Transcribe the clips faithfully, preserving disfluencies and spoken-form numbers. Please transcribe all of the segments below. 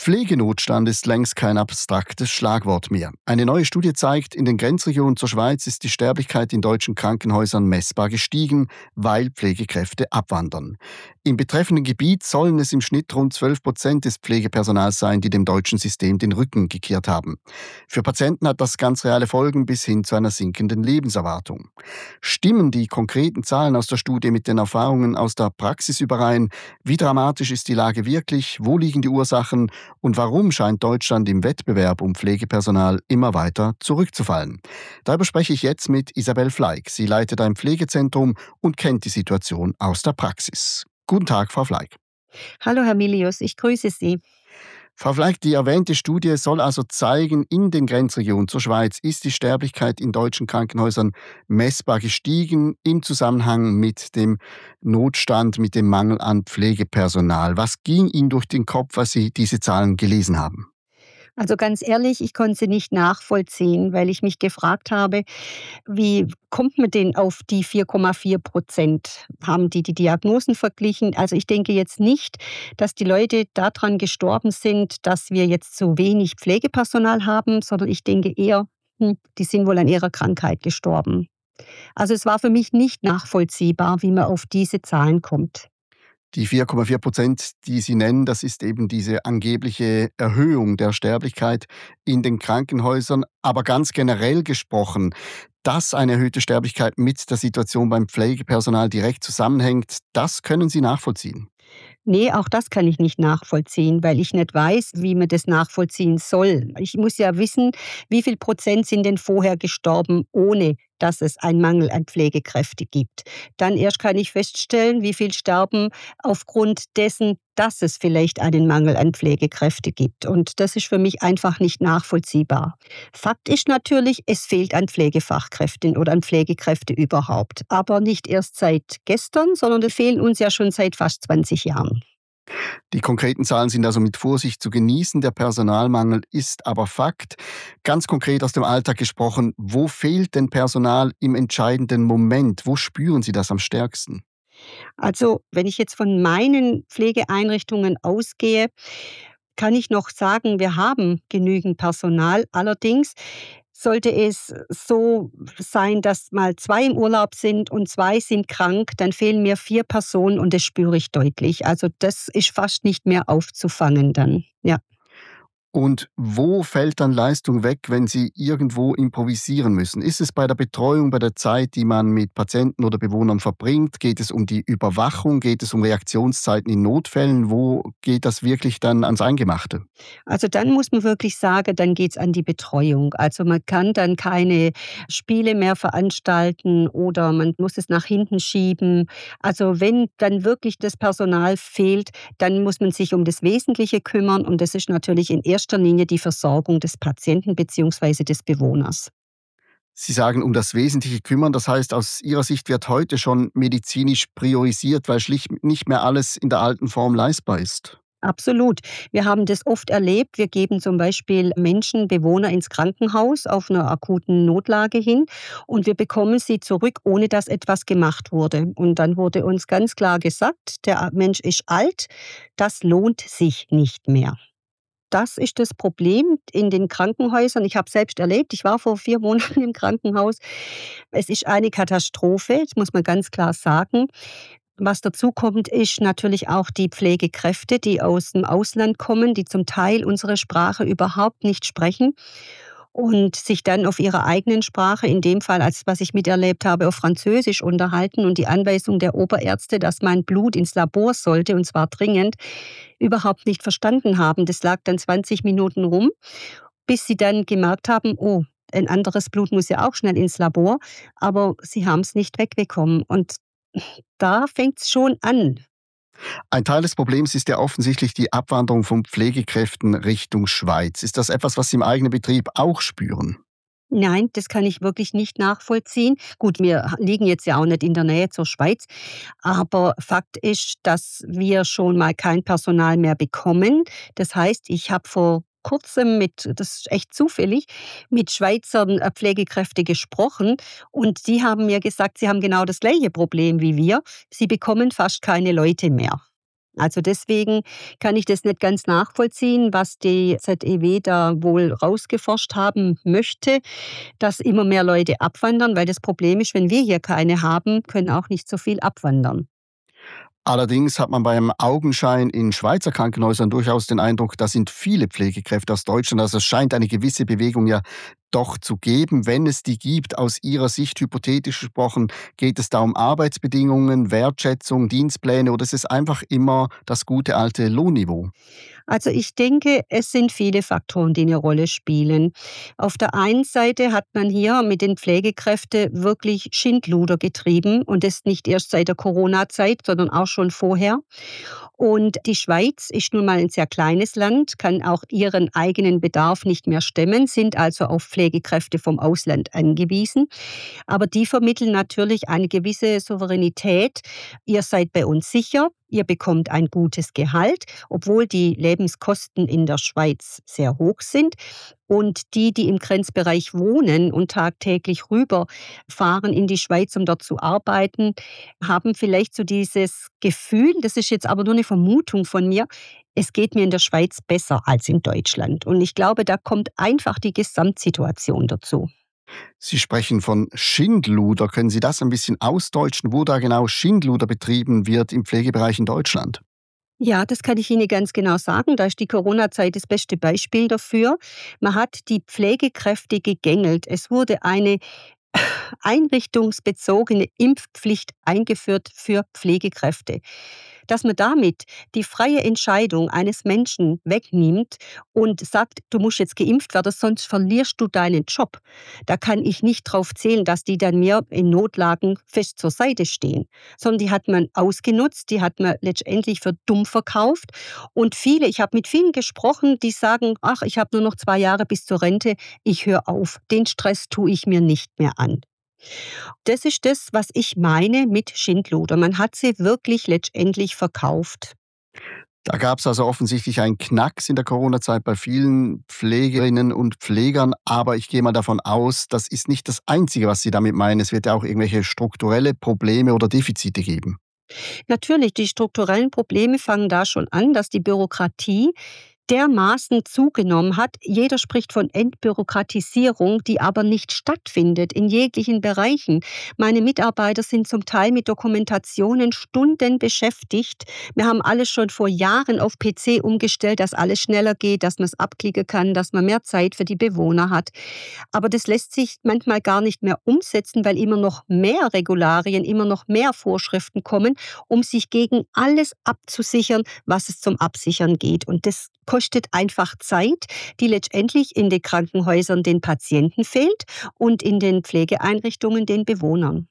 Pflegenotstand ist längst kein abstraktes Schlagwort mehr. Eine neue Studie zeigt, in den Grenzregionen zur Schweiz ist die Sterblichkeit in deutschen Krankenhäusern messbar gestiegen, weil Pflegekräfte abwandern. Im betreffenden Gebiet sollen es im Schnitt rund zwölf Prozent des Pflegepersonals sein, die dem deutschen System den Rücken gekehrt haben. Für Patienten hat das ganz reale Folgen bis hin zu einer sinkenden Lebenserwartung. Stimmen die konkreten Zahlen aus der Studie mit den Erfahrungen aus der Praxis überein? Wie dramatisch ist die Lage wirklich? Wo liegen die Ursachen? Und warum scheint Deutschland im Wettbewerb um Pflegepersonal immer weiter zurückzufallen? Darüber spreche ich jetzt mit Isabel Fleig. Sie leitet ein Pflegezentrum und kennt die Situation aus der Praxis. Guten Tag, Frau Fleig. Hallo Herr Milius, ich grüße Sie. Frau Fleig, die erwähnte Studie soll also zeigen, in den Grenzregionen zur Schweiz ist die Sterblichkeit in deutschen Krankenhäusern messbar gestiegen im Zusammenhang mit dem Notstand, mit dem Mangel an Pflegepersonal. Was ging Ihnen durch den Kopf, als Sie diese Zahlen gelesen haben? Also ganz ehrlich, ich konnte sie nicht nachvollziehen, weil ich mich gefragt habe, wie kommt man denn auf die vier Komma vier Prozent? Haben die die Diagnosen verglichen? Also ich denke jetzt nicht, dass die Leute daran gestorben sind, dass wir jetzt so wenig Pflegepersonal haben, sondern ich denke eher, hm, die sind wohl an ihrer Krankheit gestorben. Also es war für mich nicht nachvollziehbar, wie man auf diese Zahlen kommt. Die vier Komma vier Prozent, die Sie nennen, das ist eben diese angebliche Erhöhung der Sterblichkeit in den Krankenhäusern. Aber ganz generell gesprochen, dass eine erhöhte Sterblichkeit mit der Situation beim Pflegepersonal direkt zusammenhängt, das können Sie nachvollziehen. Nee, auch das kann ich nicht nachvollziehen, weil ich nicht weiß, wie man das nachvollziehen soll. Ich muss ja wissen, wie viel Prozent sind denn vorher gestorben, ohne dass es einen Mangel an Pflegekräften gibt. Dann erst kann ich feststellen, wie viel sterben aufgrund dessen, dass es vielleicht einen Mangel an Pflegekräften gibt. Und das ist für mich einfach nicht nachvollziehbar. Fakt ist natürlich, es fehlt an Pflegefachkräften oder an Pflegekräften überhaupt. Aber nicht erst seit gestern, sondern die fehlen uns ja schon seit fast zwanzig Jahren. Die konkreten Zahlen sind also mit Vorsicht zu genießen. Der Personalmangel ist aber Fakt. Ganz konkret aus dem Alltag gesprochen, wo fehlt denn Personal im entscheidenden Moment? Wo spüren Sie das am stärksten? Also, wenn ich jetzt von meinen Pflegeeinrichtungen ausgehe, kann ich noch sagen, wir haben genügend Personal. Allerdings sollte es so sein, dass mal zwei im Urlaub sind und zwei sind krank, dann fehlen mir vier Personen und das spüre ich deutlich. Also das ist fast nicht mehr aufzufangen dann, ja. Und wo fällt dann Leistung weg, wenn Sie irgendwo improvisieren müssen? Ist es bei der Betreuung, bei der Zeit, die man mit Patienten oder Bewohnern verbringt? Geht es um die Überwachung? Geht es um Reaktionszeiten in Notfällen? Wo geht das wirklich dann ans Eingemachte? Also dann muss man wirklich sagen, dann geht's an die Betreuung. Also man kann dann keine Spiele mehr veranstalten oder man muss es nach hinten schieben. Also wenn dann wirklich das Personal fehlt, dann muss man sich um das Wesentliche kümmern und das ist natürlich in erster Linie die Versorgung des Patienten bzw. des Bewohners. Sie sagen, um das Wesentliche kümmern. Das heißt, aus Ihrer Sicht wird heute schon medizinisch priorisiert, weil schlicht nicht mehr alles in der alten Form leistbar ist. Absolut. Wir haben das oft erlebt. Wir geben zum Beispiel Menschen, Bewohner ins Krankenhaus auf einer akuten Notlage hin und wir bekommen sie zurück, ohne dass etwas gemacht wurde. Und dann wurde uns ganz klar gesagt, der Mensch ist alt, das lohnt sich nicht mehr. Das ist das Problem in den Krankenhäusern. Ich habe es selbst erlebt. Ich war vor vier Monaten im Krankenhaus. Es ist eine Katastrophe, das muss man ganz klar sagen. Was dazu kommt, ist natürlich auch die Pflegekräfte, die aus dem Ausland kommen, die zum Teil unsere Sprache überhaupt nicht sprechen und sich dann auf ihrer eigenen Sprache, in dem Fall, als was ich miterlebt habe, auf Französisch unterhalten und die Anweisung der Oberärzte, dass mein Blut ins Labor sollte, und zwar dringend, überhaupt nicht verstanden haben. Das lag dann zwanzig Minuten rum, bis sie dann gemerkt haben, oh, ein anderes Blut muss ja auch schnell ins Labor, aber sie haben es nicht wegbekommen. Und da fängt es schon an. Ein Teil des Problems ist ja offensichtlich die Abwanderung von Pflegekräften Richtung Schweiz. Ist das etwas, was Sie im eigenen Betrieb auch spüren? Nein, das kann ich wirklich nicht nachvollziehen. Gut, wir liegen jetzt ja auch nicht in der Nähe zur Schweiz, aber Fakt ist, dass wir schon mal kein Personal mehr bekommen. Das heißt, ich habe vor Kurzem mit, das ist echt zufällig, mit Schweizer äh, Pflegekräften gesprochen und die haben mir gesagt, sie haben genau das gleiche Problem wie wir. Sie bekommen fast keine Leute mehr. Also deswegen kann ich das nicht ganz nachvollziehen, was die Z E W da wohl rausgeforscht haben möchte, dass immer mehr Leute abwandern, weil das Problem ist, wenn wir hier keine haben, können auch nicht so viel abwandern. Allerdings hat man beim Augenschein in Schweizer Krankenhäusern durchaus den Eindruck, da sind viele Pflegekräfte aus Deutschland. Also es scheint eine gewisse Bewegung ja doch zu geben. Wenn es die gibt, aus Ihrer Sicht hypothetisch gesprochen, geht es da um Arbeitsbedingungen, Wertschätzung, Dienstpläne oder ist es einfach immer das gute alte Lohnniveau? Also ich denke, es sind viele Faktoren, die eine Rolle spielen. Auf der einen Seite hat man hier mit den Pflegekräften wirklich Schindluder getrieben und das nicht erst seit der Corona-Zeit, sondern auch schon vorher. Und die Schweiz ist nun mal ein sehr kleines Land, kann auch ihren eigenen Bedarf nicht mehr stemmen, sind also auf Pflegekräfte vom Ausland angewiesen. Aber die vermitteln natürlich eine gewisse Souveränität. Ihr seid bei uns sicher, ihr bekommt ein gutes Gehalt, obwohl die Lebenskosten in der Schweiz sehr hoch sind. Und die, die im Grenzbereich wohnen und tagtäglich rüberfahren in die Schweiz, um dort zu arbeiten, haben vielleicht so dieses Gefühl, das ist jetzt aber nur eine Vermutung von mir, es geht mir in der Schweiz besser als in Deutschland. Und ich glaube, da kommt einfach die Gesamtsituation dazu. Sie sprechen von Schindluder. Können Sie das ein bisschen ausdeutschen, wo da genau Schindluder betrieben wird im Pflegebereich in Deutschland? Ja, das kann ich Ihnen ganz genau sagen. Da ist die Corona-Zeit das beste Beispiel dafür. Man hat die Pflegekräfte gegängelt. Es wurde eine einrichtungsbezogene Impfpflicht eingeführt für Pflegekräfte. Dass man damit die freie Entscheidung eines Menschen wegnimmt und sagt, du musst jetzt geimpft werden, sonst verlierst du deinen Job. Da kann ich nicht drauf zählen, dass die dann mir in Notlagen fest zur Seite stehen, sondern die hat man ausgenutzt, die hat man letztendlich für dumm verkauft. Und viele, ich habe mit vielen gesprochen, die sagen, ach, ich habe nur noch zwei Jahre bis zur Rente, ich höre auf, den Stress tue ich mir nicht mehr an. Das ist das, was ich meine mit Schindluder. Man hat sie wirklich letztendlich verkauft. Da gab es also offensichtlich einen Knacks in der Corona-Zeit bei vielen Pflegerinnen und Pflegern, aber ich gehe mal davon aus, das ist nicht das Einzige, was Sie damit meinen. Es wird ja auch irgendwelche strukturelle Probleme oder Defizite geben. Natürlich, die strukturellen Probleme fangen da schon an, dass die Bürokratie dermaßen zugenommen hat. Jeder spricht von Entbürokratisierung, die aber nicht stattfindet in jeglichen Bereichen. Meine Mitarbeiter sind zum Teil mit Dokumentationen Stunden beschäftigt. Wir haben alles schon vor Jahren auf P C umgestellt, dass alles schneller geht, dass man es abklicken kann, dass man mehr Zeit für die Bewohner hat. Aber das lässt sich manchmal gar nicht mehr umsetzen, weil immer noch mehr Regularien, immer noch mehr Vorschriften kommen, um sich gegen alles abzusichern, was es zum Absichern geht. Und das kostet einfach Zeit, die letztendlich in den Krankenhäusern den Patienten fehlt und in den Pflegeeinrichtungen den Bewohnern.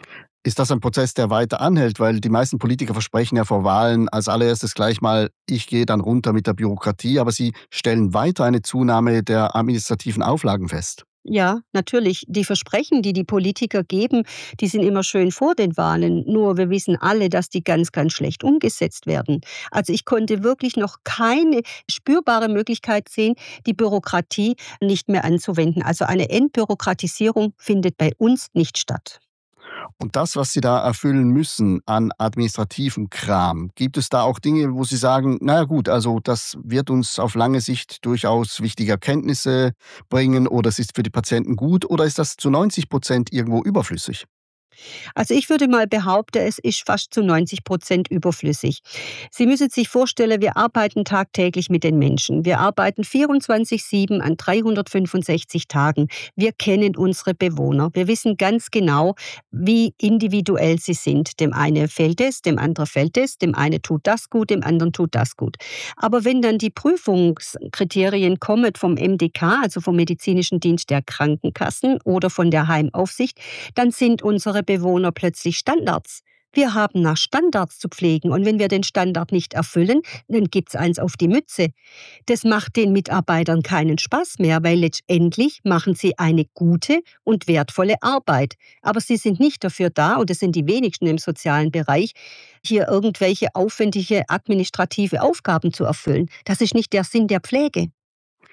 Ist das ein Prozess, der weiter anhält? Weil die meisten Politiker versprechen ja vor Wahlen als allererstes gleich mal, ich gehe dann runter mit der Bürokratie, aber sie stellen weiter eine Zunahme der administrativen Auflagen fest. Ja, natürlich. Die Versprechen, die die Politiker geben, die sind immer schön vor den Wahlen. Nur wir wissen alle, dass die ganz, ganz schlecht umgesetzt werden. Also ich konnte wirklich noch keine spürbare Möglichkeit sehen, die Bürokratie nicht mehr anzuwenden. Also eine Entbürokratisierung findet bei uns nicht statt. Und das, was Sie da erfüllen müssen an administrativem Kram, gibt es da auch Dinge, wo Sie sagen, na ja gut, also das wird uns auf lange Sicht durchaus wichtige Erkenntnisse bringen oder es ist für die Patienten gut oder ist das zu neunzig Prozent irgendwo überflüssig? Also ich würde mal behaupten, es ist fast zu neunzig Prozent überflüssig. Sie müssen sich vorstellen, wir arbeiten tagtäglich mit den Menschen. Wir arbeiten vierundzwanzig sieben an dreihundertfünfundsechzig Tagen. Wir kennen unsere Bewohner. Wir wissen ganz genau, wie individuell sie sind. Dem einen fällt es, dem anderen fällt es, dem einen tut das gut, dem anderen tut das gut. Aber wenn dann die Prüfungskriterien kommen vom M D K, also vom Medizinischen Dienst der Krankenkassen oder von der Heimaufsicht, dann sind unsere Bewohner plötzlich Standards. Wir haben nach Standards zu pflegen und wenn wir den Standard nicht erfüllen, dann gibt's eins auf die Mütze. Das macht den Mitarbeitern keinen Spaß mehr, weil letztendlich machen sie eine gute und wertvolle Arbeit. Aber sie sind nicht dafür da, und das sind die wenigsten im sozialen Bereich, hier irgendwelche aufwendige administrative Aufgaben zu erfüllen. Das ist nicht der Sinn der Pflege.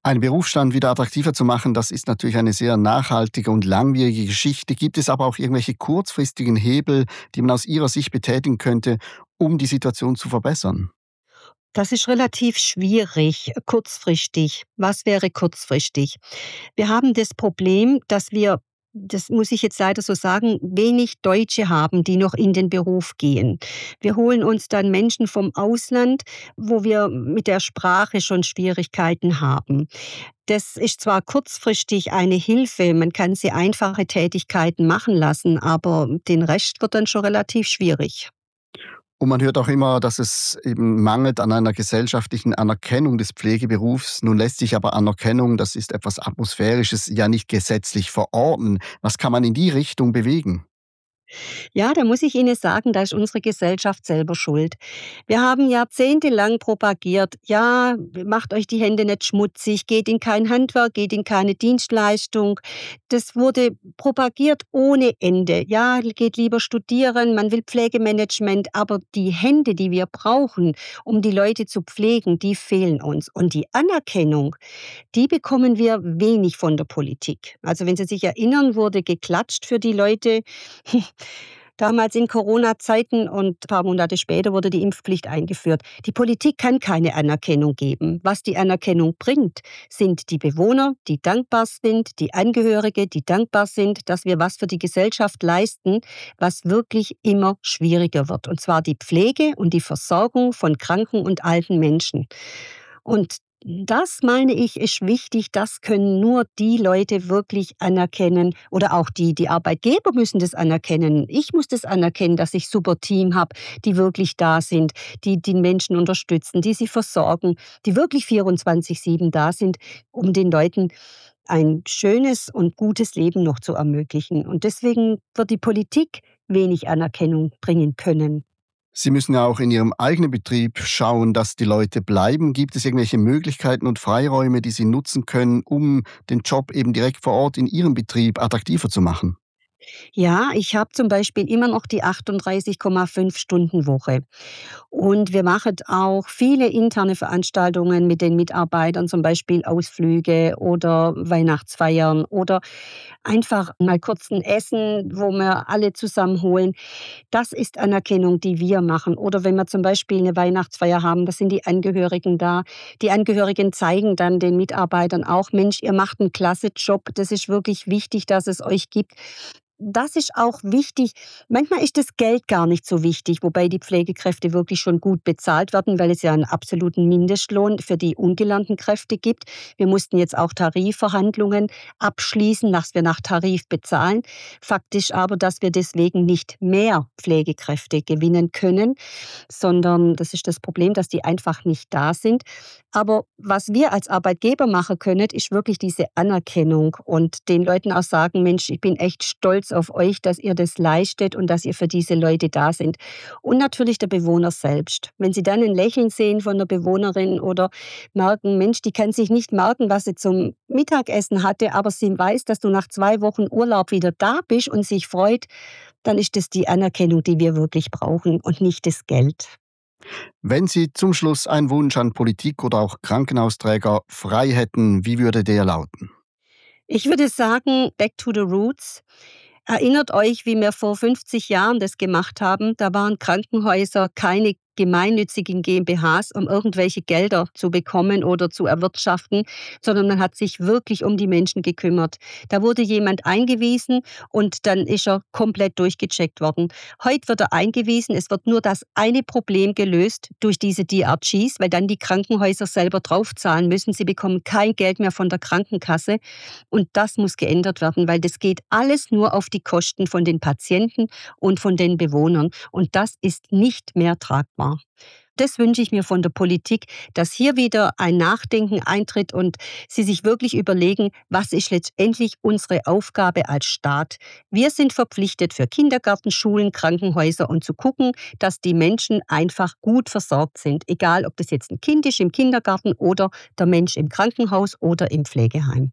Einen Berufsstand wieder attraktiver zu machen, das ist natürlich eine sehr nachhaltige und langwierige Geschichte. Gibt es aber auch irgendwelche kurzfristigen Hebel, die man aus Ihrer Sicht betätigen könnte, um die Situation zu verbessern? Das ist relativ schwierig, kurzfristig. Was wäre kurzfristig? Wir haben das Problem, dass wir, das muss ich jetzt leider so sagen, wenig Deutsche haben, die noch in den Beruf gehen. Wir holen uns dann Menschen vom Ausland, wo wir mit der Sprache schon Schwierigkeiten haben. Das ist zwar kurzfristig eine Hilfe, man kann sie einfache Tätigkeiten machen lassen, aber den Rest wird dann schon relativ schwierig. Und man hört auch immer, dass es eben mangelt an einer gesellschaftlichen Anerkennung des Pflegeberufs. Nun lässt sich aber Anerkennung, das ist etwas Atmosphärisches, ja nicht gesetzlich verordnen. Was kann man in die Richtung bewegen? Ja, da muss ich Ihnen sagen, da ist unsere Gesellschaft selber schuld. Wir haben jahrzehntelang propagiert, ja, macht euch die Hände nicht schmutzig, geht in kein Handwerk, geht in keine Dienstleistung. Das wurde propagiert ohne Ende. Ja, geht lieber studieren, man will Pflegemanagement, aber die Hände, die wir brauchen, um die Leute zu pflegen, die fehlen uns. Und die Anerkennung, die bekommen wir wenig von der Politik. Also wenn Sie sich erinnern, wurde geklatscht für die Leute. Damals in Corona-Zeiten und ein paar Monate später wurde die Impfpflicht eingeführt. Die Politik kann keine Anerkennung geben. Was die Anerkennung bringt, sind die Bewohner, die dankbar sind, die Angehörige, die dankbar sind, dass wir was für die Gesellschaft leisten, was wirklich immer schwieriger wird. Und zwar die Pflege und die Versorgung von kranken und alten Menschen. Und das, meine ich, ist wichtig. Das können nur die Leute wirklich anerkennen oder auch die die Arbeitgeber müssen das anerkennen. Ich muss das anerkennen, dass ich super Team habe, die wirklich da sind, die die Menschen unterstützen, die sie versorgen, die wirklich vierundzwanzig sieben da sind, um den Leuten ein schönes und gutes Leben noch zu ermöglichen. Und deswegen wird die Politik wenig Anerkennung bringen können. Sie müssen ja auch in Ihrem eigenen Betrieb schauen, dass die Leute bleiben. Gibt es irgendwelche Möglichkeiten und Freiräume, die Sie nutzen können, um den Job eben direkt vor Ort in Ihrem Betrieb attraktiver zu machen? Ja, ich habe zum Beispiel immer noch die achtunddreißig Komma fünf Stunden Woche. Und wir machen auch viele interne Veranstaltungen mit den Mitarbeitern, zum Beispiel Ausflüge oder Weihnachtsfeiern oder einfach mal kurz ein Essen, wo wir alle zusammenholen. Das ist Anerkennung, die wir machen. Oder wenn wir zum Beispiel eine Weihnachtsfeier haben, da sind die Angehörigen da. Die Angehörigen zeigen dann den Mitarbeitern auch: „Mensch, ihr macht einen klasse Job. Das ist wirklich wichtig, dass es euch gibt.“ Das ist auch wichtig. Manchmal ist das Geld gar nicht so wichtig, wobei die Pflegekräfte wirklich schon gut bezahlt werden, weil es ja einen absoluten Mindestlohn für die ungelernten Kräfte gibt. Wir mussten jetzt auch Tarifverhandlungen abschließen, dass wir nach Tarif bezahlen. Faktisch aber, dass wir deswegen nicht mehr Pflegekräfte gewinnen können, sondern das ist das Problem, dass die einfach nicht da sind. Aber was wir als Arbeitgeber machen können, ist wirklich diese Anerkennung und den Leuten auch sagen: „Mensch, ich bin echt stolz auf euch, dass ihr das leistet und dass ihr für diese Leute da sind.“ Und natürlich der Bewohner selbst. Wenn Sie dann ein Lächeln sehen von der Bewohnerin oder merken: „Mensch, die kann sich nicht merken, was sie zum Mittagessen hatte, aber sie weiß, dass du nach zwei Wochen Urlaub wieder da bist und sich freut“, dann ist das die Anerkennung, die wir wirklich brauchen und nicht das Geld. Wenn Sie zum Schluss einen Wunsch an Politik oder auch Krankenhausträger frei hätten, wie würde der lauten? Ich würde sagen, back to the roots. Erinnert euch, wie wir vor fünfzig Jahren das gemacht haben. Da waren Krankenhäuser keine gemeinnützigen GmbHs, um irgendwelche Gelder zu bekommen oder zu erwirtschaften, sondern man hat sich wirklich um die Menschen gekümmert. Da wurde jemand eingewiesen und dann ist er komplett durchgecheckt worden. Heute wird er eingewiesen, es wird nur das eine Problem gelöst durch diese D R Gs, weil dann die Krankenhäuser selber draufzahlen müssen. Sie bekommen kein Geld mehr von der Krankenkasse und das muss geändert werden, weil das geht alles nur auf die Kosten von den Patienten und von den Bewohnern und das ist nicht mehr tragbar. Das wünsche ich mir von der Politik, dass hier wieder ein Nachdenken eintritt und sie sich wirklich überlegen, was ist letztendlich unsere Aufgabe als Staat. Wir sind verpflichtet für Kindergärten, Schulen, Krankenhäuser und zu gucken, dass die Menschen einfach gut versorgt sind, egal ob das jetzt ein Kind ist im Kindergarten oder der Mensch im Krankenhaus oder im Pflegeheim.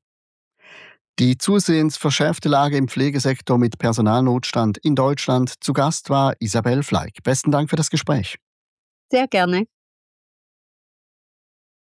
Die zusehends verschärfte Lage im Pflegesektor mit Personalnotstand in Deutschland. Zu Gast war Isabel Fleig. Besten Dank für das Gespräch. Sehr gerne.